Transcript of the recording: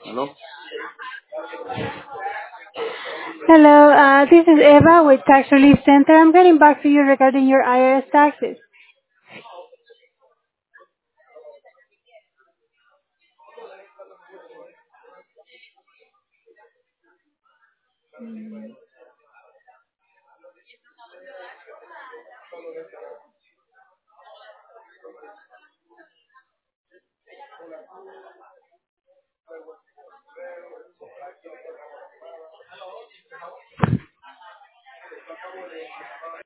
Hello? Hello, this is Eva with Tax Relief Center. I'm getting back to you regarding your IRS taxes.